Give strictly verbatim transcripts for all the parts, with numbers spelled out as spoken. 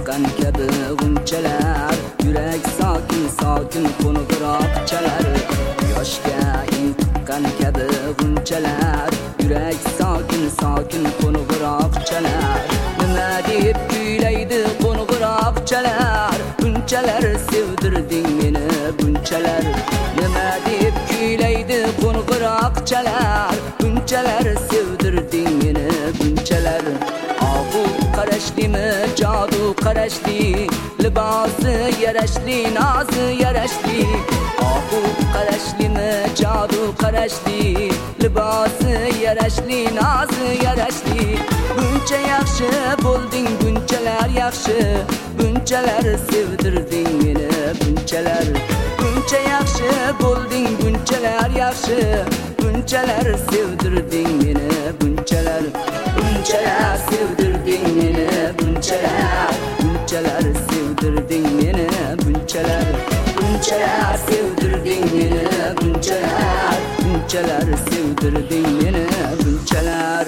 tuqqan kabi g'unchalar, yurak sokin sokin qo'ng'iroq chalar. Yoshga in tuqqan kabi g'unchalar, yurak sokin sokin qo'ng'iroq chalar. Nima deb kuylaydi qo'ng'iroq chalar, bunchalar sevdirding meni bunchalar. Nima deb kuylaydi qo'ng'iroq chalar, bunchalar sevdirding meni bunchalar. Oqu qarashlimi jodu qarashli, libosi yarashli nozi yarashli. Oqu qarashlimi jodu qarashli, libosi yarashli nozi yarashli. Buncha yaxshi bo'lding bunchalar yaxshi, bunchalar sevdirding meni bunchalar. Buncha yaxshi bo'lding bunchalar yaxshi, bunchalar sevdirding meni bunchalar. Bunchalar sevdirding meni bunchalar, bunchalar sevdirding meni bunchalar. Bunchalar sevdirding meni bunchalar, bunchalar sevdirding meni bunchalar.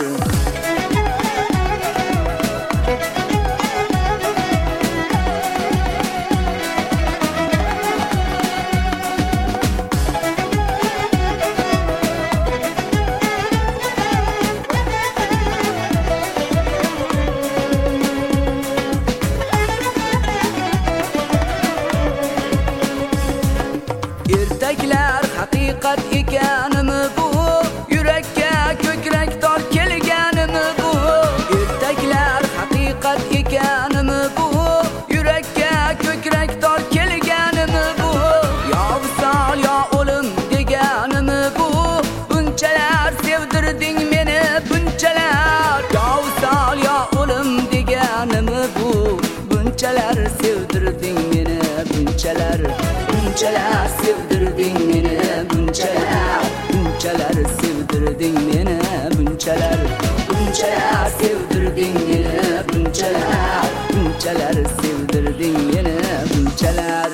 Ertaklar haqiqat ekanimi bu, yurakka ko'krak tor kelganimi bu. Ertaklar haqiqat ekanimi bu, yurakka ko'krak tor kelganimi bu. Yo visol yo o'lim deganimi bu, bunchalar sevdirding meni bunchalar. Yo visol yo o'lim deganimi bu, bunchalar sevdirding meni bunchalar. Bunchalar sevdirding meni bunchalar, bunchalar sevdirding meni bunchalar. Bunchalar sevdirding meni bunchalar, bunchalar sevdirding meni bunchalar.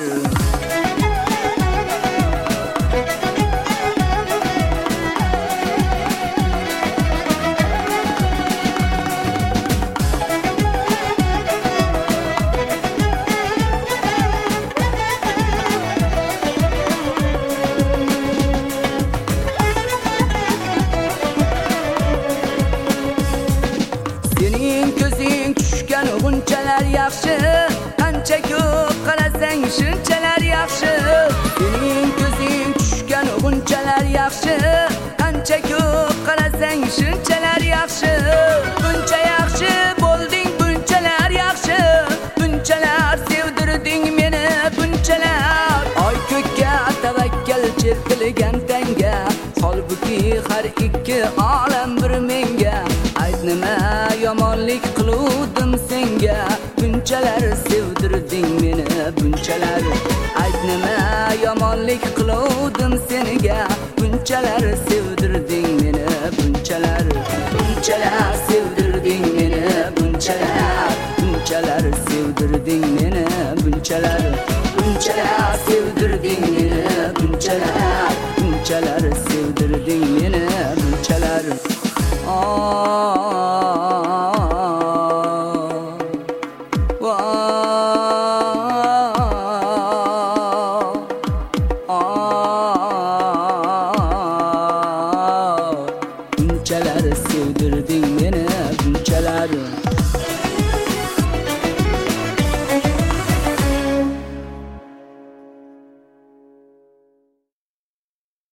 Sening ko'zing tushgan g'unchalar yaxshi, qancha ko'p qarasang shunchalar yaxshi. Sening ko'zing tushgan g'unchalar yaxshi, qancha ko'p qarasang shunchalar yaxshi. Buncha yaxshi bo'lding bunchalar yaxshi, bunchalar sevdirding meni bunchalar. Oy ko'kka tavakkal chertilgan tanga, holbuki har ikki olam bir menga. Ayt nima yomonlik qiluvdim senga, bunchalar sevdirding meni bunchalar. Ayt nima yomonlik qiluvdim senga, bunchalar sevdirding meni bunchalar. Bunchalar sevdirding meni bunchalar, bunchalar sevdirding meni bunchalar. Bunchalar sevdirding meni bunchalar, bunchalar sevdirding meni bunchalar. Bunchalar sevdirding meni bunchalar.